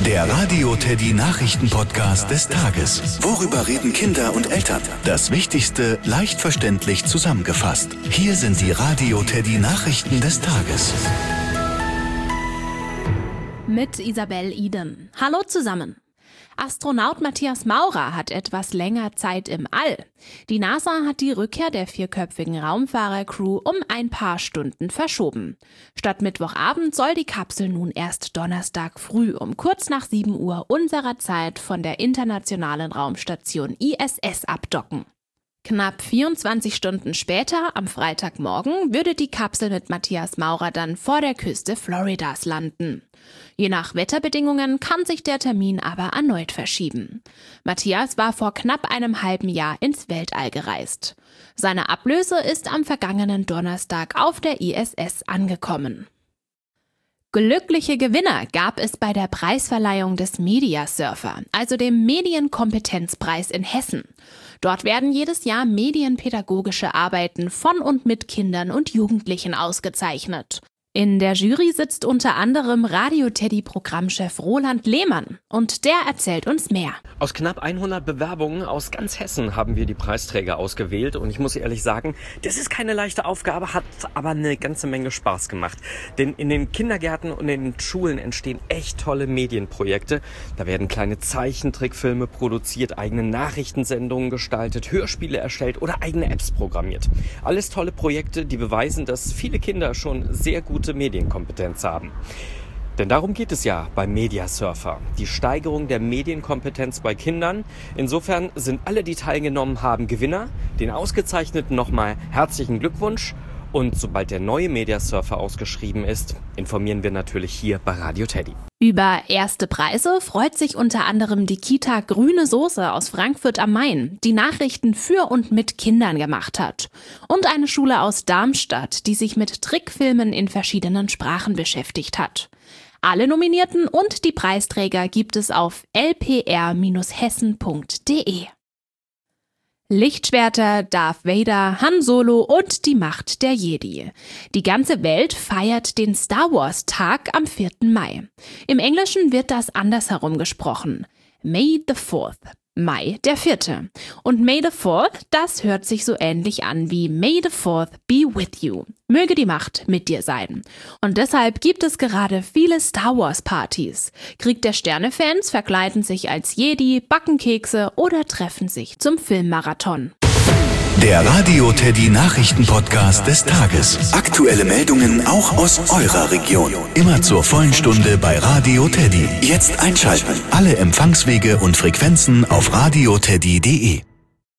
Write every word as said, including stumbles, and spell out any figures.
Der Radio Teddy Nachrichten-Podcast des Tages. Worüber reden Kinder und Eltern? Das Wichtigste leicht verständlich zusammengefasst. Hier sind die Radio Teddy Nachrichten des Tages. Mit Isabel Iden. Hallo zusammen. Astronaut Matthias Maurer hat etwas länger Zeit im All. Die NASA hat die Rückkehr der vierköpfigen Raumfahrer-Crew um ein paar Stunden verschoben. Statt Mittwochabend soll die Kapsel nun erst Donnerstag früh um kurz nach sieben Uhr unserer Zeit von der internationalen Raumstation I S S abdocken. Knapp vierundzwanzig Stunden später, am Freitagmorgen, würde die Kapsel mit Matthias Maurer dann vor der Küste Floridas landen. Je nach Wetterbedingungen kann sich der Termin aber erneut verschieben. Matthias war vor knapp einem halben Jahr ins Weltall gereist. Seine Ablöse ist am vergangenen Donnerstag auf der I S S angekommen. Glückliche Gewinner gab es bei der Preisverleihung des Media Surfer, also dem Medienkompetenzpreis in Hessen. Dort werden jedes Jahr medienpädagogische Arbeiten von und mit Kindern und Jugendlichen ausgezeichnet. In der Jury sitzt unter anderem Radio-Teddy-Programmchef Roland Lehmann und der erzählt uns mehr. Aus knapp hundert Bewerbungen aus ganz Hessen haben wir die Preisträger ausgewählt und ich muss ehrlich sagen, das ist keine leichte Aufgabe, hat aber eine ganze Menge Spaß gemacht. Denn in den Kindergärten und in den Schulen entstehen echt tolle Medienprojekte. Da werden kleine Zeichentrickfilme produziert, eigene Nachrichtensendungen gestaltet, Hörspiele erstellt oder eigene Apps programmiert. Alles tolle Projekte, die beweisen, dass viele Kinder schon sehr gut Medienkompetenz haben. Denn darum geht es ja beim Media Surfer, die Steigerung der Medienkompetenz bei Kindern. Insofern sind alle, die teilgenommen haben, Gewinner. Den Ausgezeichneten nochmal herzlichen Glückwunsch. Und sobald der neue Media Surfer ausgeschrieben ist, informieren wir natürlich hier bei Radio Teddy. Über erste Preise freut sich unter anderem die Kita Grüne Soße aus Frankfurt am Main, die Nachrichten für und mit Kindern gemacht hat. Und eine Schule aus Darmstadt, die sich mit Trickfilmen in verschiedenen Sprachen beschäftigt hat. Alle Nominierten und die Preisträger gibt es auf l p r Bindestrich hessen punkt d e. Lichtschwerter, Darth Vader, Han Solo und die Macht der Jedi. Die ganze Welt feiert den Star Wars Tag am vierten Mai. Im Englischen wird das andersherum gesprochen. May the fourth. Mai der vierte. Und May the fourth, das hört sich so ähnlich an wie May the fourth be with you. Möge die Macht mit dir sein. Und deshalb gibt es gerade viele Star Wars Partys. Krieg der Sterne-Fans verkleiden sich als Jedi, backen Kekse oder treffen sich zum Filmmarathon. Der Radio Teddy Nachrichten-Podcast des Tages. Aktuelle Meldungen auch aus eurer Region. Immer zur vollen Stunde bei Radio Teddy. Jetzt einschalten. Alle Empfangswege und Frequenzen auf radio teddy punkt de.